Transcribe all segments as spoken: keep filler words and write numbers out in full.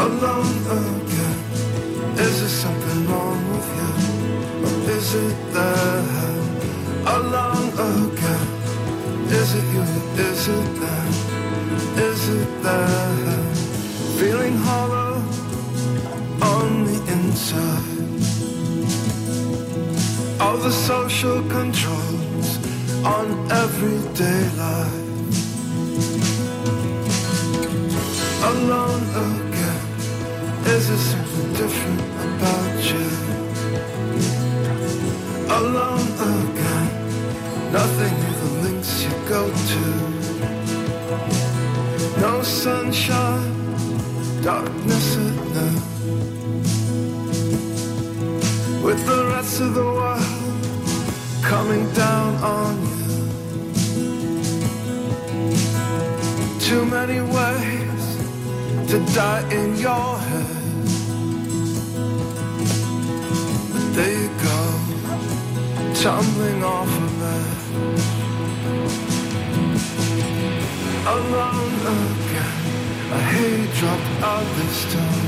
alone again. Is there something wrong with you? Or is it that alone again? Is it you? Is it that? Is it that feeling hollow on the inside? All the social controls on everyday life. Alone again. Is there something different about you? Alone again. Nothing in the links you go to. No sunshine, darkness at night. With the rest of the world coming down on you. Too many ways to die in your head. But there you go, tumbling off of it. Alone again, I hear you drop out this time.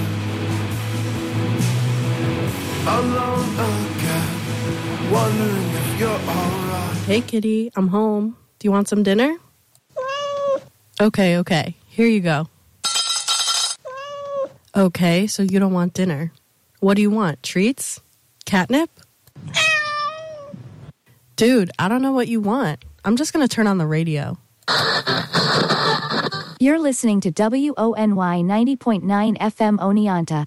Alone again, wondering if you're alright. Hey kitty, I'm home. Do you want some dinner? Okay, okay, here you go. Okay, so you don't want dinner. What do you want, treats? Catnip? Dude, I don't know what you want. I'm just gonna turn on the radio. You're listening to W O N Y ninety point nine F M Oneonta.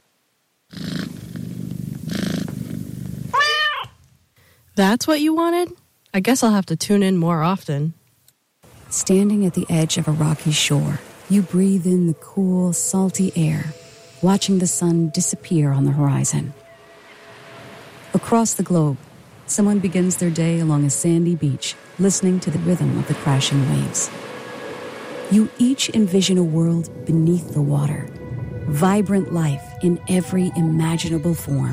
That's what you wanted? I guess I'll have to tune in more often. Standing at the edge of a rocky shore, you breathe in the cool, salty air, watching the sun disappear on the horizon. Across the globe, someone begins their day along a sandy beach, listening to the rhythm of the crashing waves. You each envision a world beneath the water, vibrant life in every imaginable form.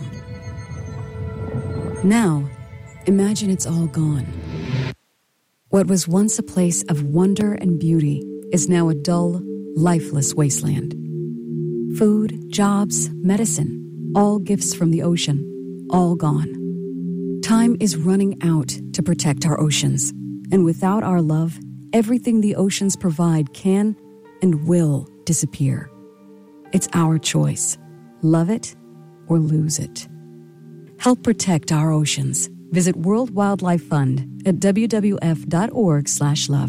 Now, imagine it's all gone. What was once a place of wonder and beauty is now a dull, lifeless wasteland. Food, jobs, medicine, all gifts from the ocean, all gone. Time is running out to protect our oceans, and without our love, everything the oceans provide can and will disappear. It's our choice. Love it or lose it. Help protect our oceans. Visit World Wildlife Fund at w w f dot org slash love.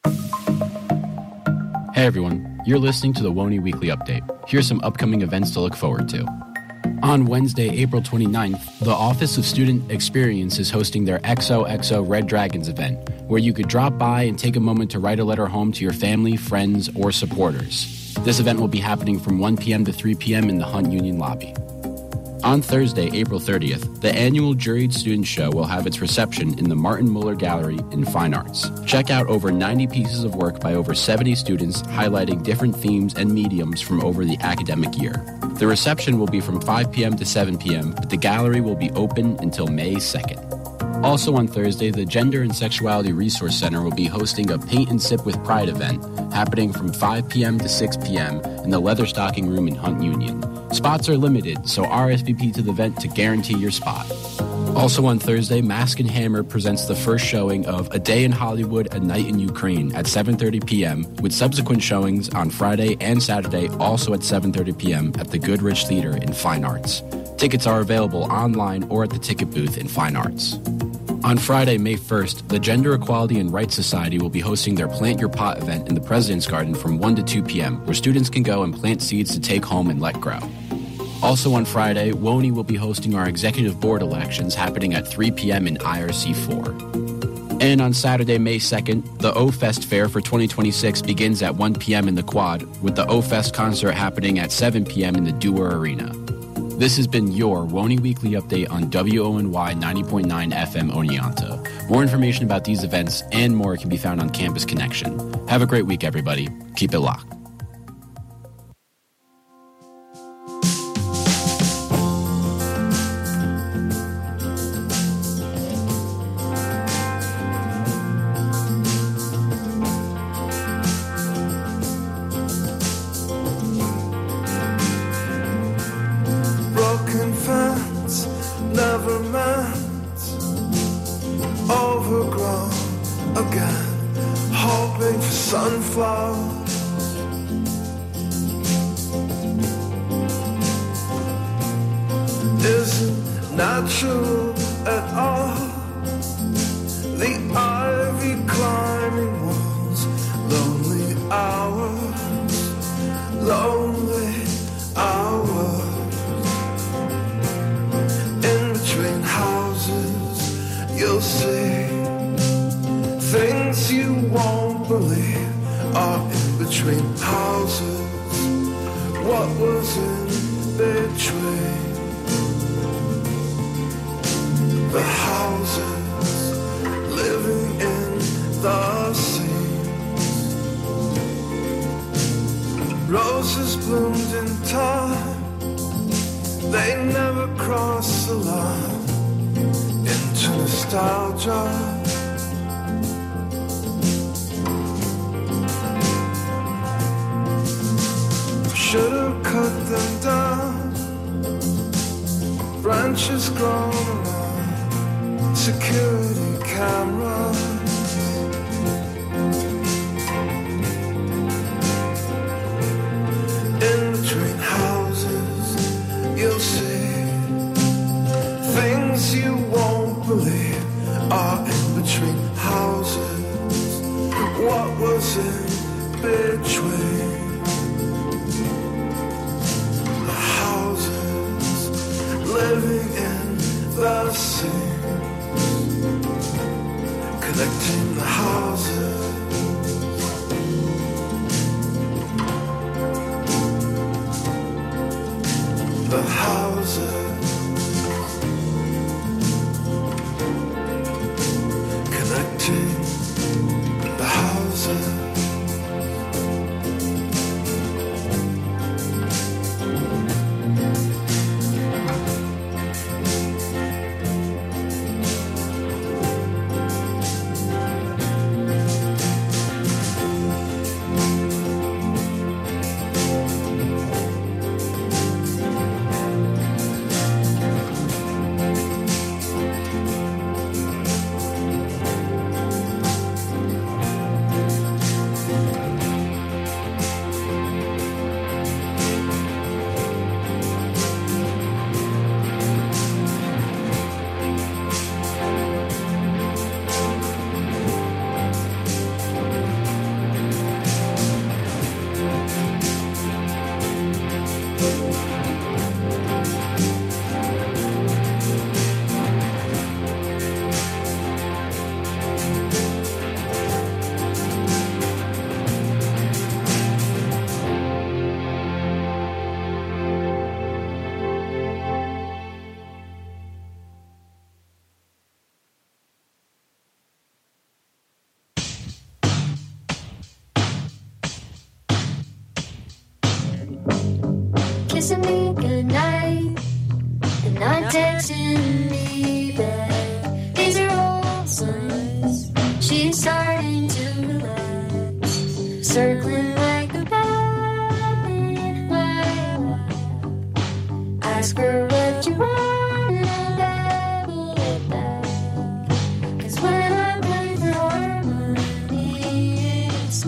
Hey everyone, you're listening to the W O N Y Weekly Update. Here's some upcoming events to look forward to. On Wednesday, April twenty-ninth, the Office of Student Experience is hosting their X O X O Red Dragons event, where you could drop by and take a moment to write a letter home to your family, friends, or supporters. This event will be happening from one p.m. to three p.m. in the Hunt Union lobby. On Thursday, April thirtieth, the annual Juried Student Show will have its reception in the Martin Muller Gallery in Fine Arts. Check out over ninety pieces of work by over seventy students highlighting different themes and mediums from over the academic year. The reception will be from five p.m. to seven p.m., but the gallery will be open until May second. Also on Thursday, the Gender and Sexuality Resource Center will be hosting a Paint and Sip with Pride event happening from five p.m. to six p.m. in the Leatherstocking Room in Hunt Union. Spots are limited, so R S V P to the event to guarantee your spot. Also on Thursday, Mask and Hammer presents the first showing of A Day in Hollywood, A Night in Ukraine at seven thirty p.m., with subsequent showings on Friday and Saturday also at seven thirty p.m. at the Goodrich Theater in Fine Arts. Tickets are available online or at the ticket booth in Fine Arts. On Friday, May first, the Gender Equality and Rights Society will be hosting their Plant Your Pot event in the President's Garden from one to two p.m., where students can go and plant seeds to take home and let grow. Also on Friday, W O N Y will be hosting our Executive Board elections happening at three p.m. in I R C four. And on Saturday, May second, the O-Fest Fair for twenty twenty-six begins at one p.m. in the Quad, with the O-Fest concert happening at seven p.m. in the Dewar Arena. This has been your W O N Y Weekly Update on W O N Y ninety point nine F M Oneonta. More information about these events and more can be found on Campus Connection. Have a great week, everybody. Keep it locked. sunflowers. Isn't natural at all. The ivy climbing walls, lonely hours, lonely hours. In between houses, you'll see things you won't believe are in between houses. What was in between? The houses living in the seams. Roses bloomed in time. They never crossed the line into nostalgia. Should've cut them down. Branches grown around security cameras. In between houses, you'll see things you won't believe are in between houses. What was in between? The houses living in the sea. Connecting the houses. The houses. Connecting the houses. Kissing me goodnight, and not texting me back. These are all signs she's starting to relax. Circling like a bat in my lap. Ask her what you want, and I will get back. 'Cause when I play for harmony, it's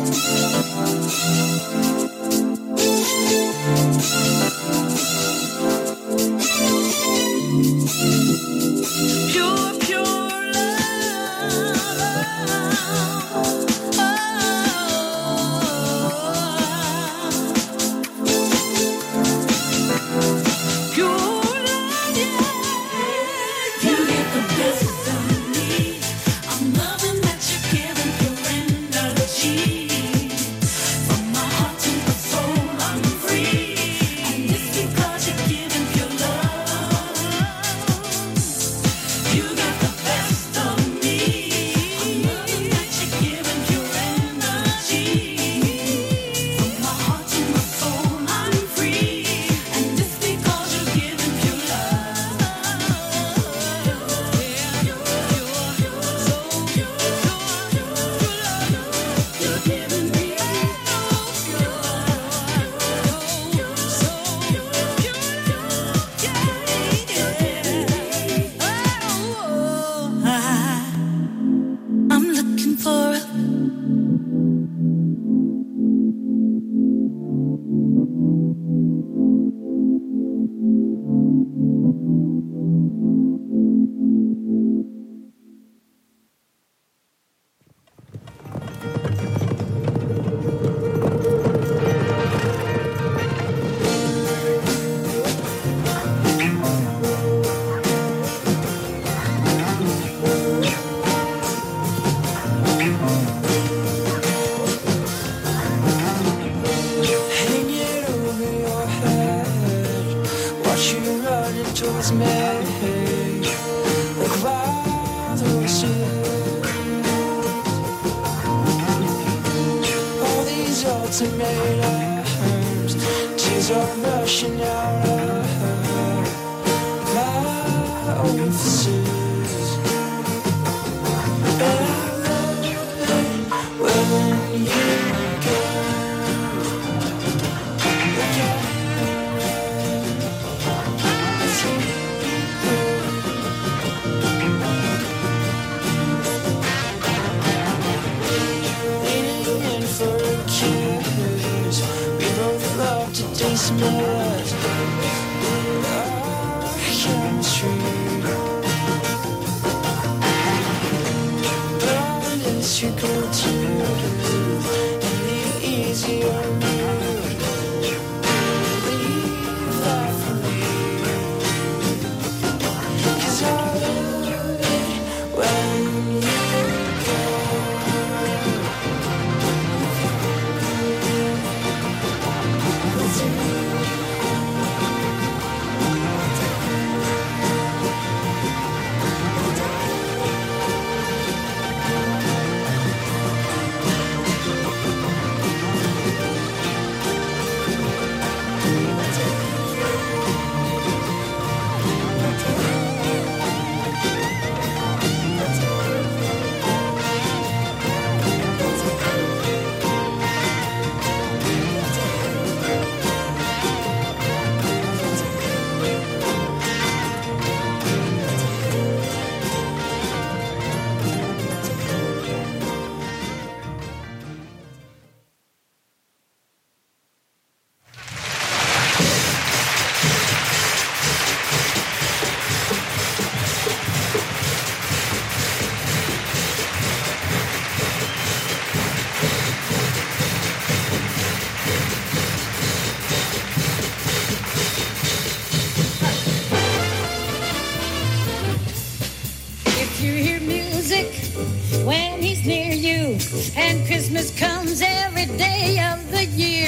And Christmas comes every day of the year,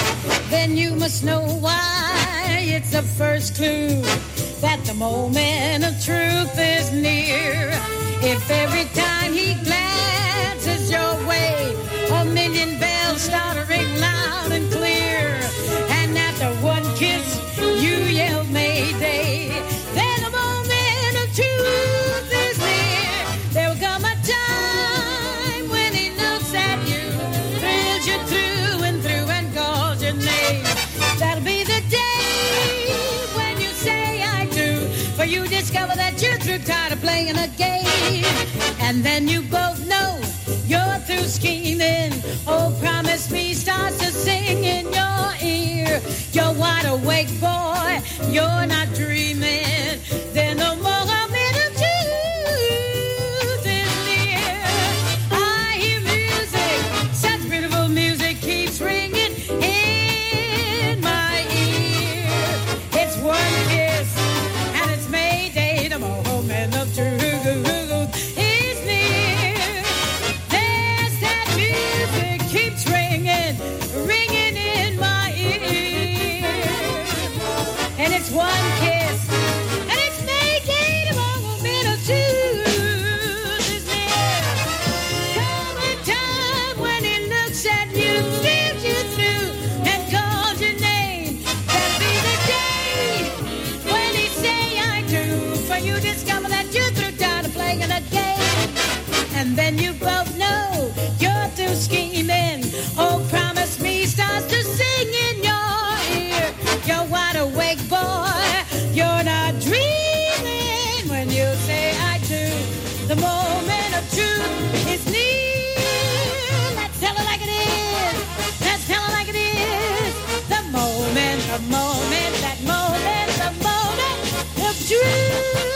then you must know why. It's the first clue that the moment of truth is near. If every time he glances your way, a million bells start to ring loud and clear, and after one kiss you yell Mayday, then the moment of truth is near. There will come a time when he looks at you, thrills you through and through, and calls your name. That'll be the day when you say I do, for you discover that you're through, tired of playing a game. And then you both know you're through scheming. Oh, You're wide awake, boy. You're not dreaming. Then the moment of truth is near. I hear music, such beautiful music keeps ringing in my ear. It's one kiss, and it's Mayday. The moment of truth is near. There's that music keeps ringing, ringing in my ear. And it's one kiss, and it's Mayday. The moment of truth is near. Come a time when he looks at you, steals you through, and calls your name. That'll be the day when he say I do. For you discover that you're through down to playing a game. And then you both know you're through scheming. Oh, promise me starts to sing in your ear. You're wide awake, boy. You're not dreaming when you say I do. The moment of truth is near. Let's tell it like it is. Let's tell it like it is. The moment, the moment, that moment, the moment of truth.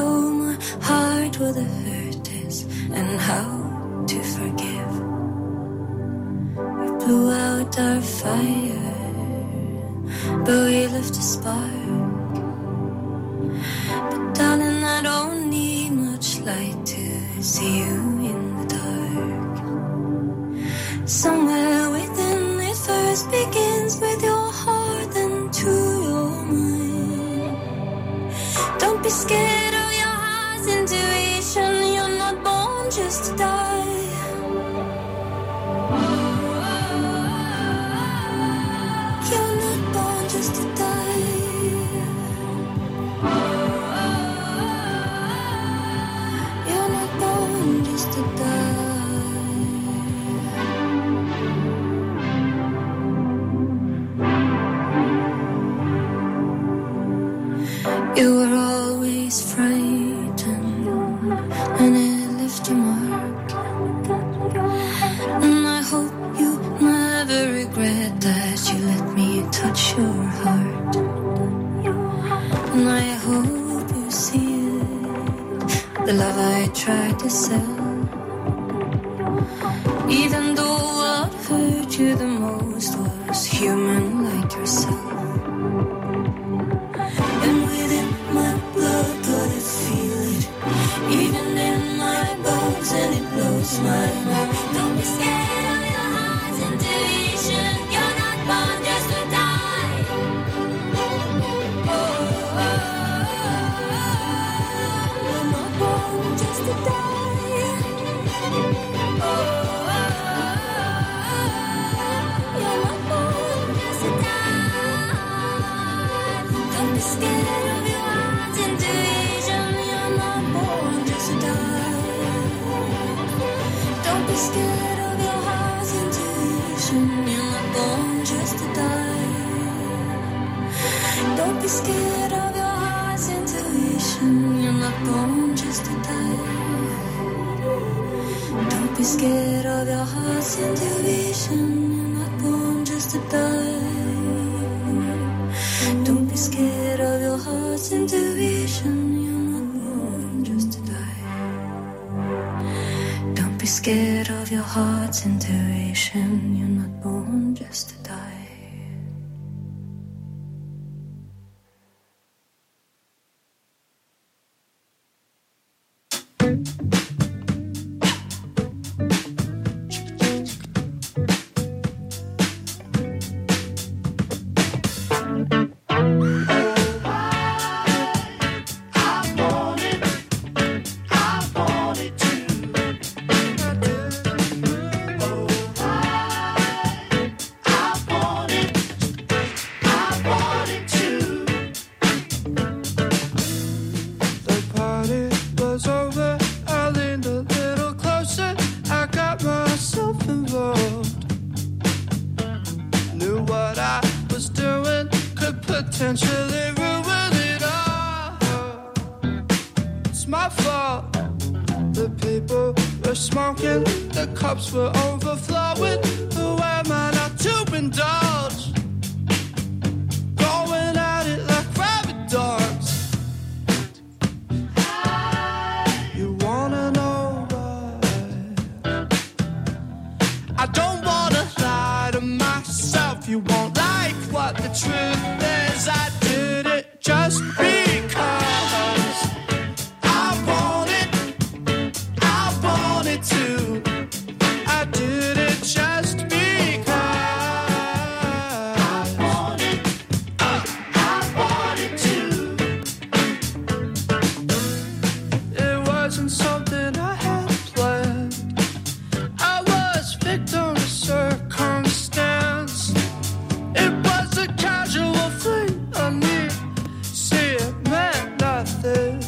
show my heart where the hurt is and how to forgive. We blew out our fire, but we left a spark. But darling, I don't need much light to see you in the dark. Somewhere within it first begins with your heart and to your mind. Don't be scared of your heart's intuition. You're not born just to die. You're not born just to die. You're not born just to die. You were always frightened, and it left a mark. And I hope you never regret that you let me touch your heart. And I hope you see it, the love I tried to sell. Even though what hurt you the most was human like yourself. And within my blood, could I feel it? Even in my bones, and it blows my mind. Don't be scared of your heart's intuition. You're not born just to die. Oh, oh, oh, you're not born just to die. Oh, oh, oh, you're not born just to die. Don't be scared of your heart's intuition. You're not born just to die. Don't be scared of your heart's intuition. You're not born just to die. Don't be scared of your heart's intuition. You're not born just to die. Don't be scared of your heart's intuition. You're not born just to die. Don't be scared of your heart's intuition. You're not born just to die. Don't be scared of your heart's intuition. You're not born just to die. The party was over. I leaned a little closer. I got myself involved. Knew what I was doing could potentially ruin it all. It's my fault. The people were smoking, the cups were overflowing. Who am I not to indulge? Going at it like rabid dogs. You wanna know why? I don't wanna lie to myself. You won't like what the truth is. I did it just because I want it. I want it to. I did it just because I want it. I want it to. It wasn't something I had planned. I was victim to circumstance. It was a casual thing I knew. See, it meant nothing.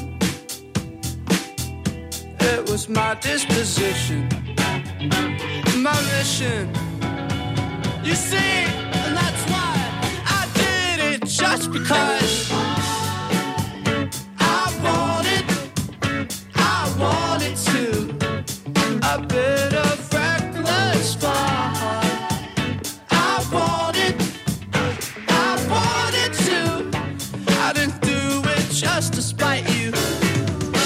It was my disposition, my mission. You see, and that's why I did it just because I wanted, I wanted to. A bit of reckless fun. I wanted, I wanted to. I didn't do it just to spite you.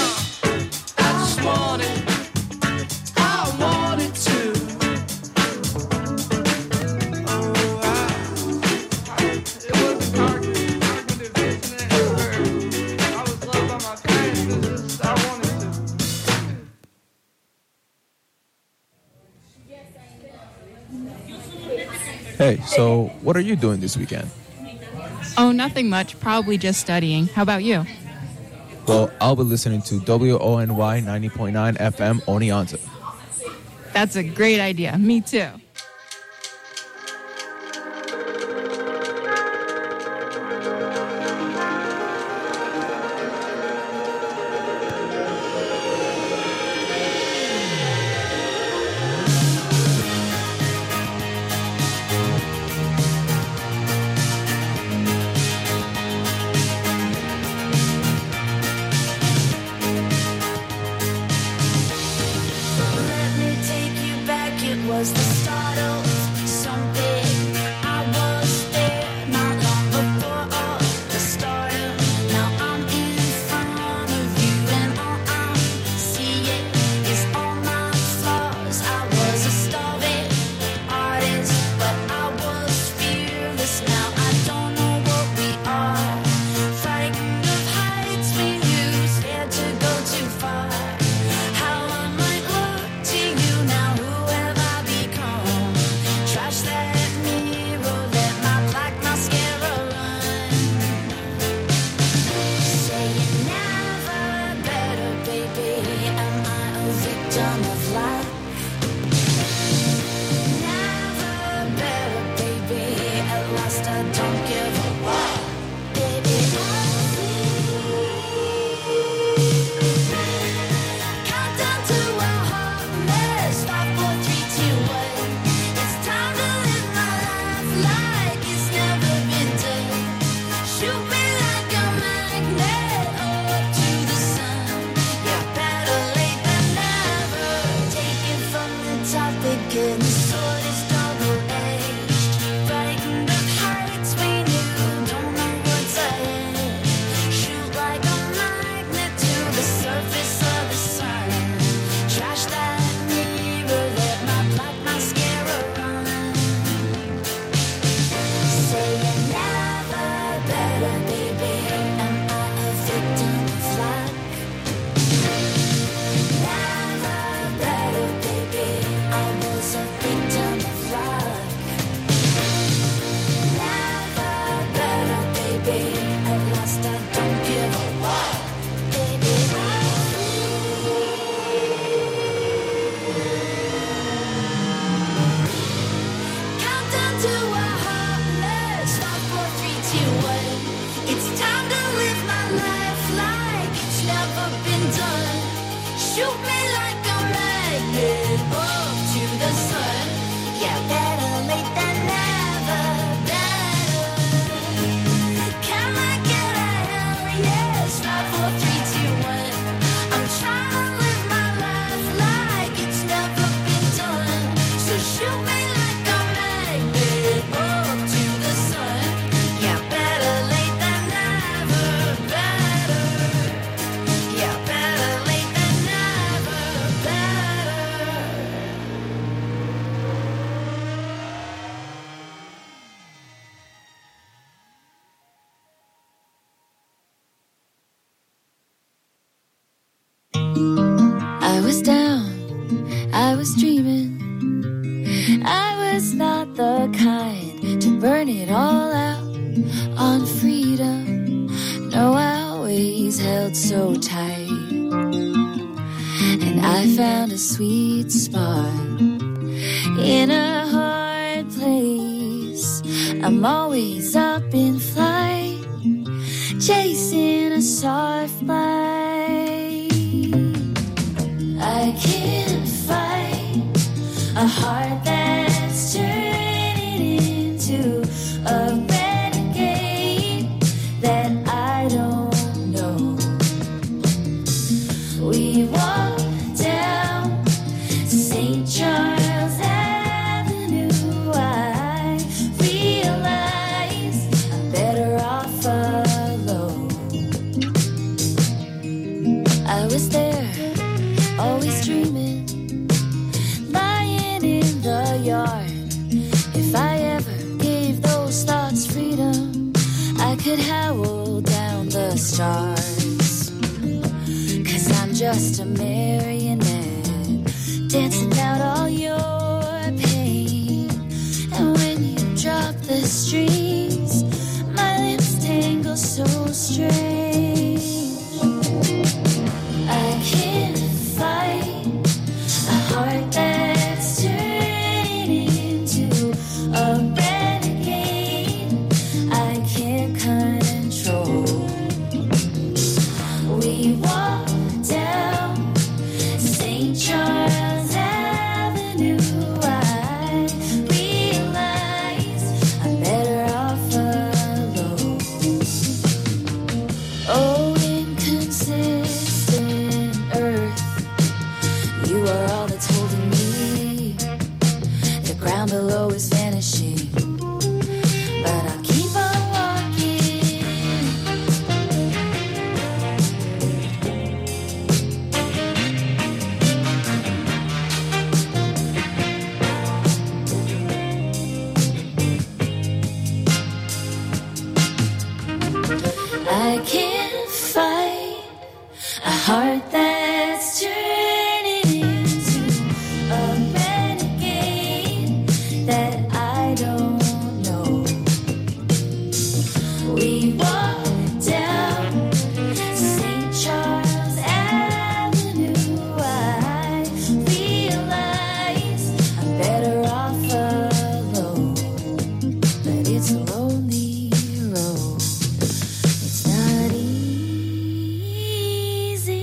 Hey, so what are you doing this weekend? Oh, nothing much. Probably just studying. How about you? Well, I'll be listening to W O N Y ninety point nine F M Oneonta. That's a great idea. Me too. Let me take you back. It was the start of something. I was there not long before all the started. Now I'm in front of you, and all I'm seeing is all my flaws. I was a starving artist, but I was fearless. Now I don't know what we are. Frightened of heights we knew, scared to go too far. How I might look to you now, who have I become? Trash that mirror, let my black mascara run. Saying never better, baby. Am I a victim of luck? Never better, baby. At last I don't give a what. Baby, I countdown to a hot mess. Five, four, three, two, one. It's time to live my life like it's never been done. Shoot me like a magnet up to the sun. Yeah, better late than never. Take it from the top again. The sword is double-edged. Frightened of heights we knew, don't know what's ahead. Shoot like a magnet to the surface of the sun. Trash that mirror, let my black mascara run. Saying never better, baby. Am I a victim of luck? Never better, baby. I was a victim of luck. Never better, baby. At last I don't give a what. Baby, countdown to a hot mess. Five, four, three, two, one. It's time to live my life like it's never been done. Shoot me like a magnet up to the sun. Yeah, better late than never. Better. Can I get a hell yes? Five, four, three, two, one. I'm trying to live my life like it's never been done. So shoot me like a magnet up to the sun. Yeah, better late than never. Better. Yeah, better late than never. Better. I was down, I was dreaming. I was not the kind to burn it all out on freedom. No, I always held so tight. And I found a sweet spot in a hard place. I'm always up in flight, chasing a soft light. I can't fight a heart that's turning into a renegade that I don't know. We walk down Saint Charles Avenue. I realize I'm better off alone. I was there, always dreaming, lying in the yard. If I ever gave those thoughts freedom, I could howl down the stars. Cause I'm just a marionette, dancing out all your pain. And when you strange. I can't fight a heart that's turning into a renegade. I can't control. We walk down Saint Charles Avenue. I realize I'm better off alone. Oh, inconsistent earth, you are all that's holding me. The ground below is vanishing, but I'll keep on walking. I can't fight a heart that's turning into a renegade that I don't know. We walk down Saint Charles Avenue. I realize I'm better off alone, but it's a lonely road. It's not easy.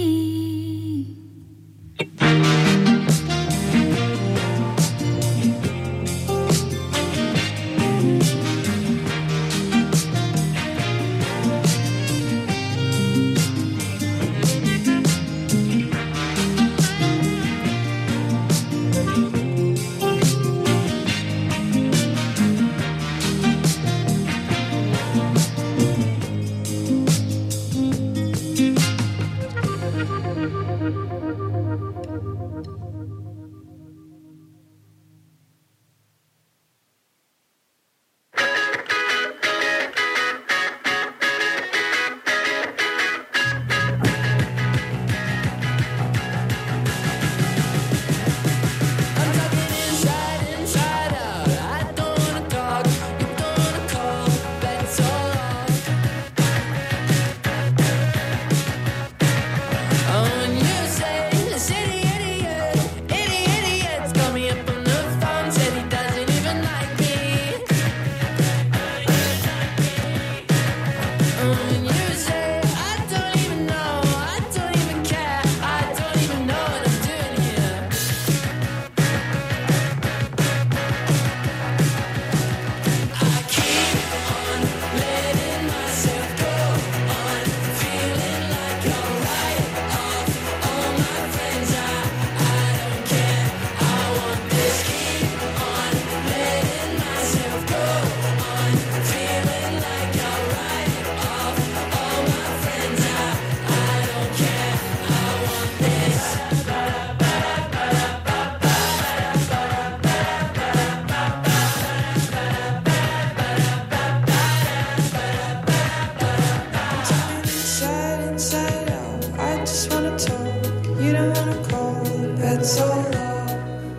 Inside, inside out, I just wanna talk. You don't wanna call, that's all wrong.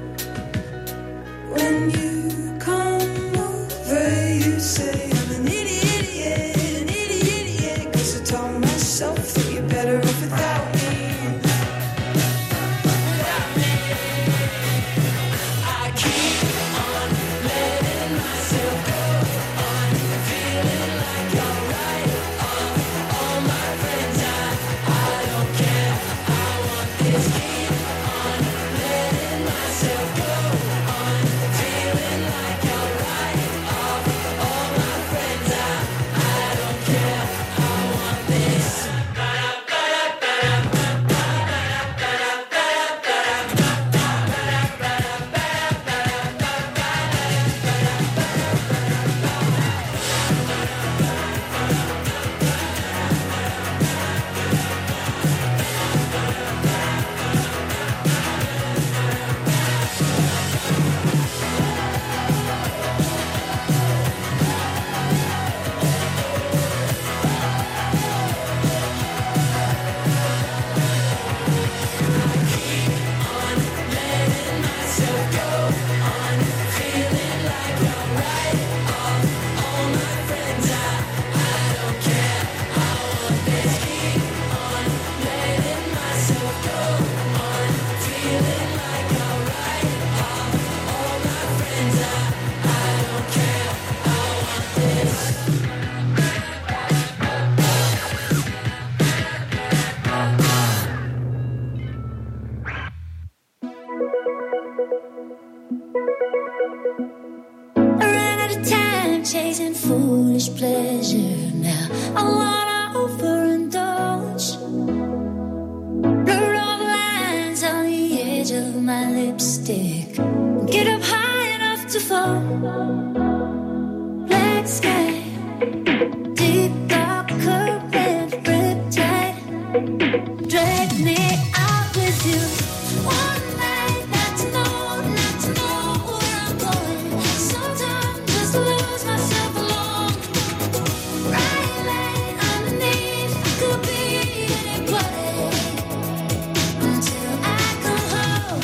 When you come over, you say I'm an idiot, an idiot, idiot. 'Cause I told myself that you're better off without me. Without me. I keep on letting myself go on, feeling like I'm right off all my friends. I, I don't care, I want this. Keep on letting my lipstick. Get up high enough to fall. Black sky, deep dark current, riptide. Drag me out with you. One night, not to know, not to know where I'm going. Sometimes just lose myself alone. Bright light underneath, could be anybody until I come home.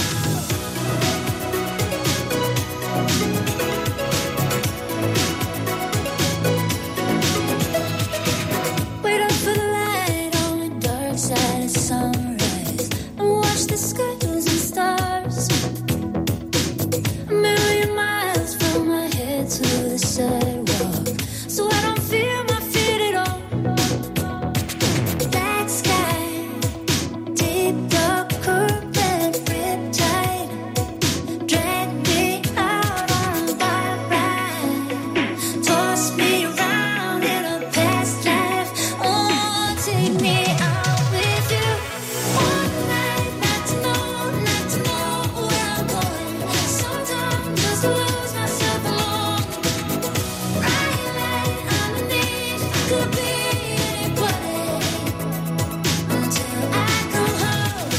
Wait up for the light on the dark side of sunrise and watch the skies and stars. A million miles from my head to the sidewalk, so I don't feel my feet at all. Black sky, deep dark current, riptide. Drag me out on a wild ride. Toss me around in a past life. Oh, take me out with you. One night, not to know, not to know where I'm going. Sometimes just lose myself alone. Bright light underneath, could be anybody until I come home.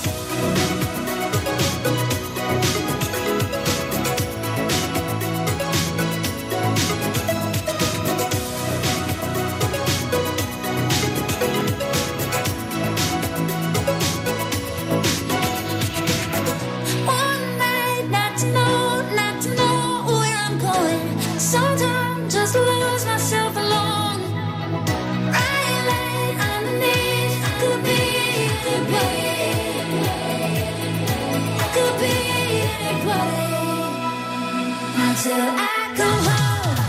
One night, not to know, not to know where I'm going. Sometimes just lose myself alone. Bright light underneath, could be anybody. Could be anybody until I come home.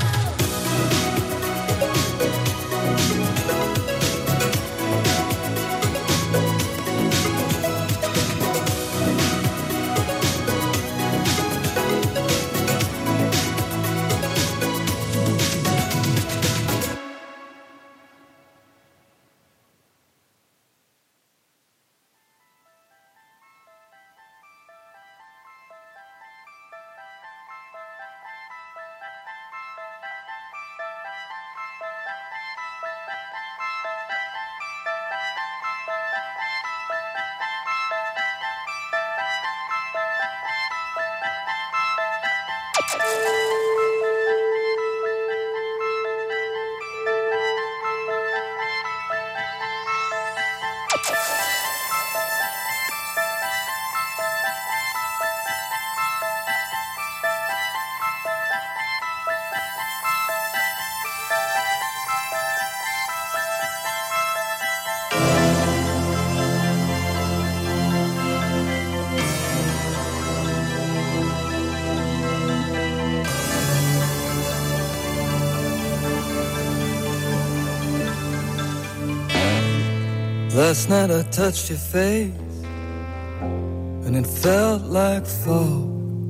Last night I touched your face, and it felt like fall.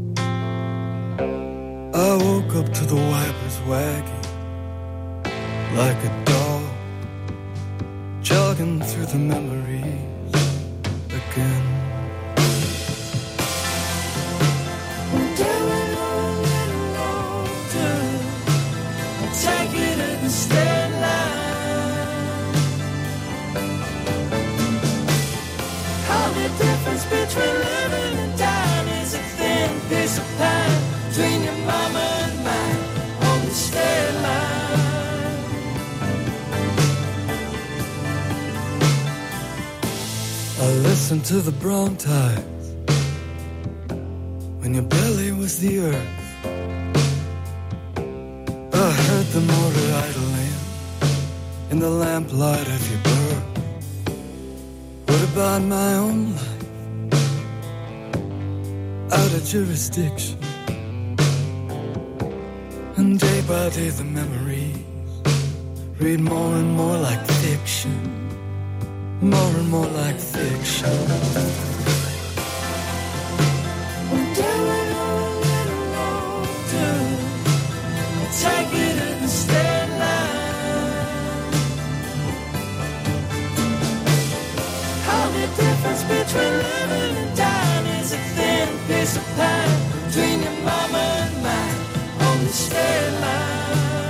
I woke up to the wipers wagging like a dog, jogging through the memories again. Doing a little older, take it in the state line. The difference between living and dying is a thin piece of pie between your mama and mine on the state line. I listened to the Brontides when your belly was the earth. I heard the motor idling in the lamplight of your birth. What about my own life? Out of jurisdiction. And day by day the memories read more and more like fiction. More and more like fiction. We're doing a little older. Take it in the state line. How the difference between living and dying is a thin piece of pie between your mama and mine on the state line.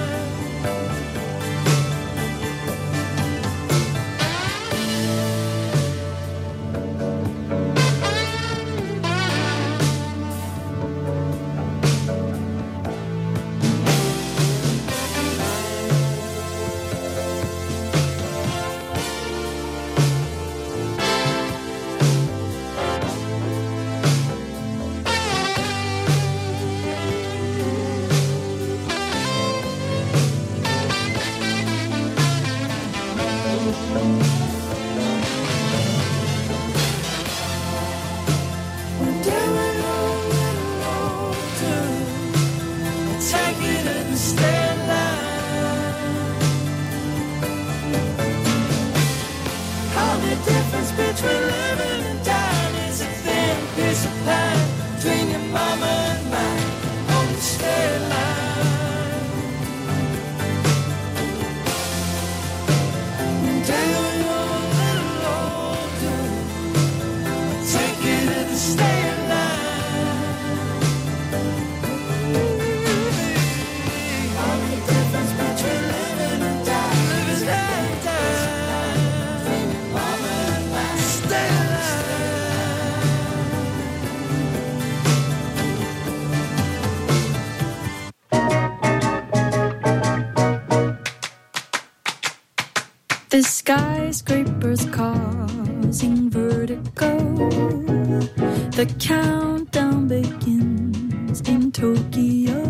The skyscrapers causing vertigo. The countdown begins in Tokyo.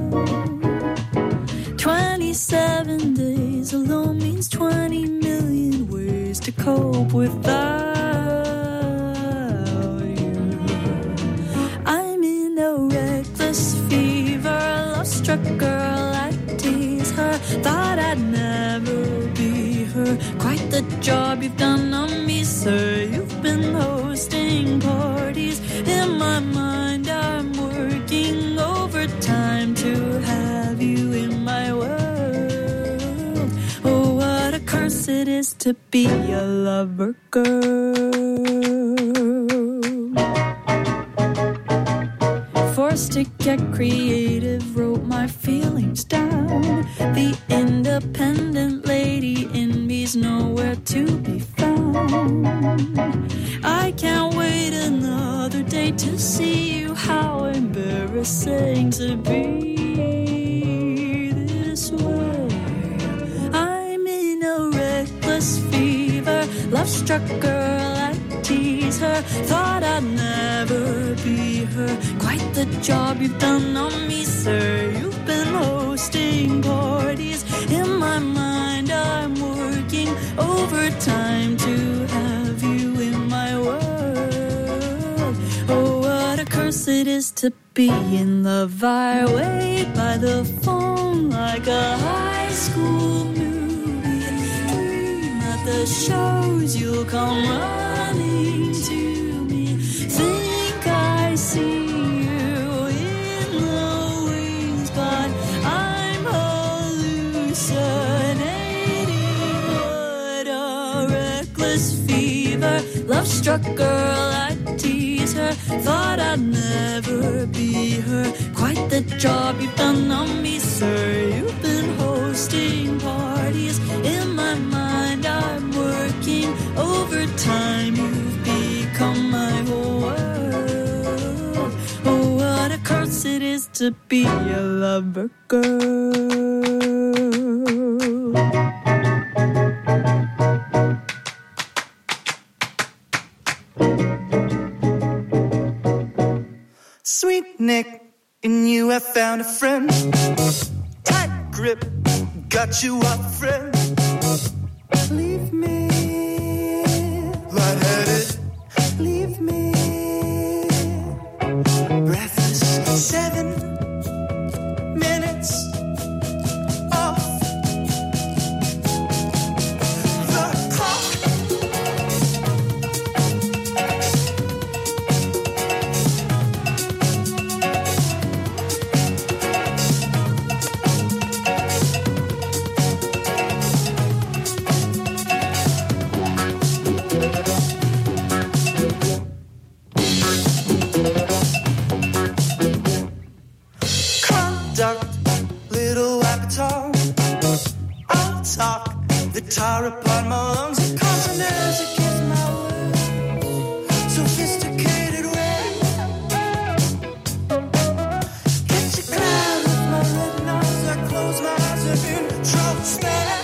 Twenty-seven days alone means twenty million ways to cope without you. I'm in a reckless fever, love-struck girl, I tease her. Thought I'd never be her. Quite the job you've done on me, sir. You've been hosting parties. In my mind, I'm working overtime to have you in my world. Oh, what a curse it is to be a lover girl. Forced to get creative, wrote my feelings down. The independent lady in me's nowhere to be found. I can't wait another day to see you. How embarrassing to be this way. I'm in a reckless fever, love-struck girl, I tease her. Thought I'd never be her. Quite the job you've done on me, sir. You've been hosting parties. In my mind, I'm working overtime to have you in my world. Oh, what a curse it is to be in love. I wait by the phone like a high school movie. Dream at the shows you'll come running to me. Think I see you in the wings, but I'm hallucinating. What a reckless fever, love-struck girl, I tease her. Thought I'd never be her. Quite the job you've done on me, sir. You've been hosting parties. In my mind, I'm working overtime. You've become my whole world. Oh, what a curse it is to be a lover girl. Sweet Nick, in you I found a friend. Tight grip, got you up, friend. Leave me lightheaded. Leave me breathless. Seven minutes off the clock. guitar upon my lungs, and contours against my will. Sophisticated way. Catch a cloud with my red nose. I close my eyes and introspect.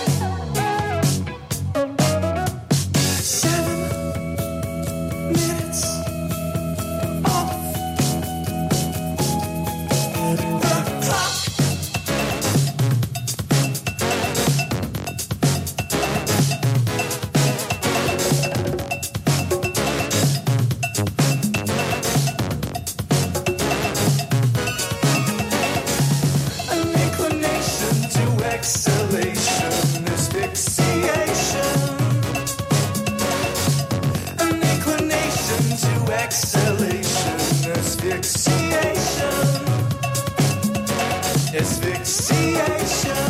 Seven minutes off the clock. Exhalation, asphyxiation. An inclination to exhalation, asphyxiation. Asphyxiation.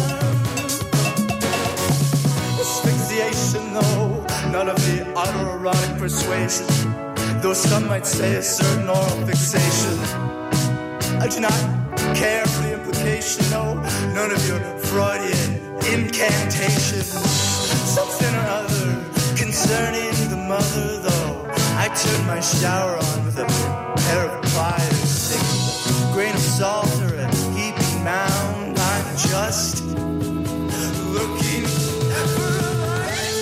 Asphyxiation, though, none of the autoerotic persuasion. Though some might say a certain oral fixation. I do not care for the implication, no, none of your Freudian incantations. Something or other concerning the mother, though. I turn my shower on with a pair of pliers, singing a grain of salt or a heaping mound. I'm just looking for a light.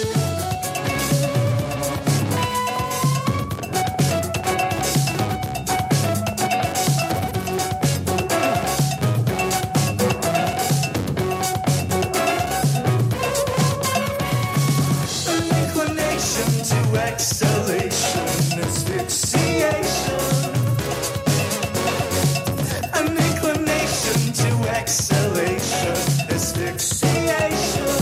Exhalation, asphyxiation. An inclination to exhalation, asphyxiation.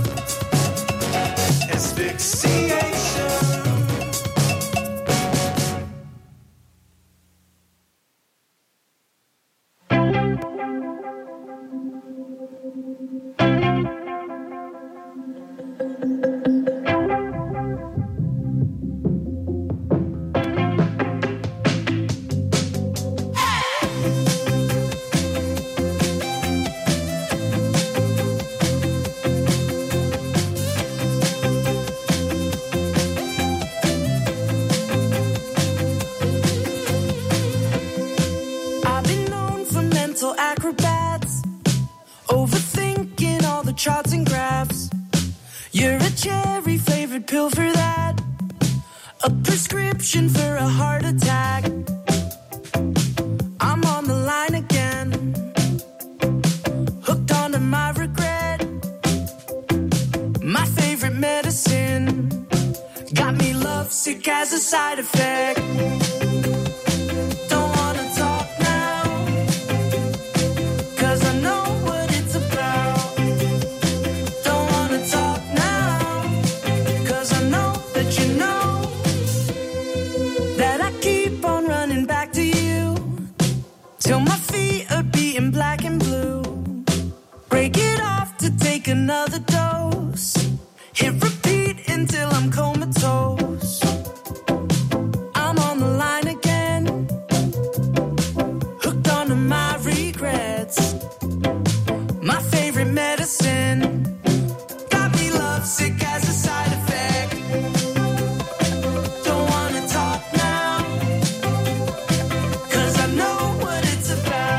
Asphyxiation. Acrobats, overthinking all the charts and graphs. You're a cherry flavored pill for that, a prescription for a heart attack. I'm on the line again, hooked onto my regret. My favorite medicine got me lovesick as a side effect. Till my feet are beating black and blue. Break it off to take another dose. Hit repeat until I'm comatose. I'm on the line again, hooked onto my regrets. My favorite medicine got me lovesick as a side effect. Don't wanna talk now, 'cause I know what it's about.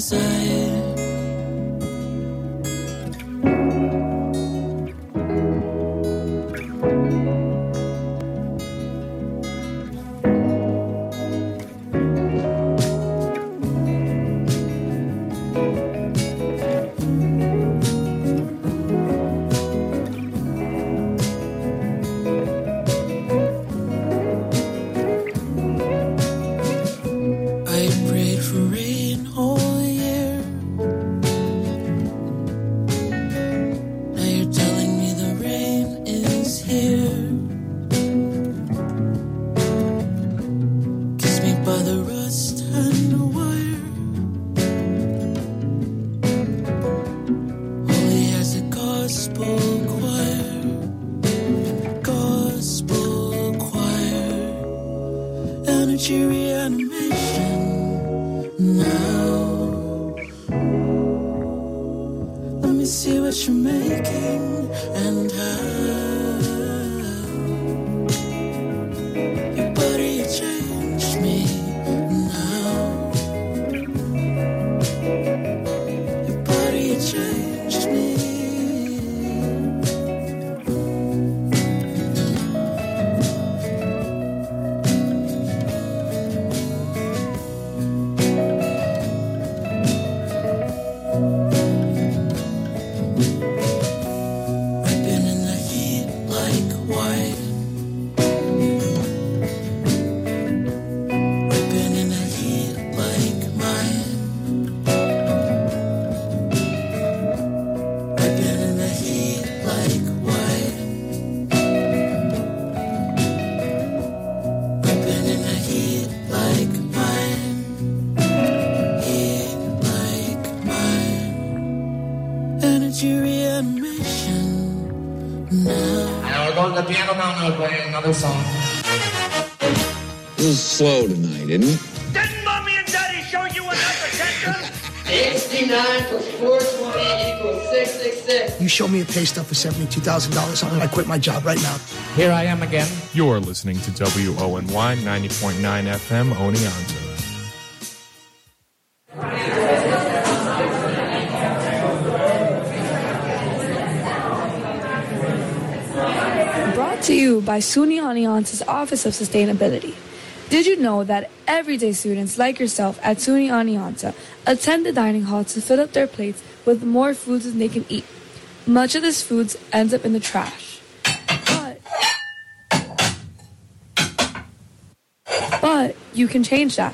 side. Song. This is slow tonight, isn't it? Didn't Mommy and Daddy show you enough attention? sixty-nine plus four twenty equals six six six. You show me a pay stub for seventy-two thousand dollars, I'm going to quit my job right now. Here I am again. You're listening to W O N Y ninety point nine F M Oneonta. To you by SUNY Oneonta's Office of Sustainability. Did you know that everyday students like yourself at SUNY Oneonta attend the dining hall to fill up their plates with more foods than they can eat? Much of this food ends up in the trash. But, but you can change that.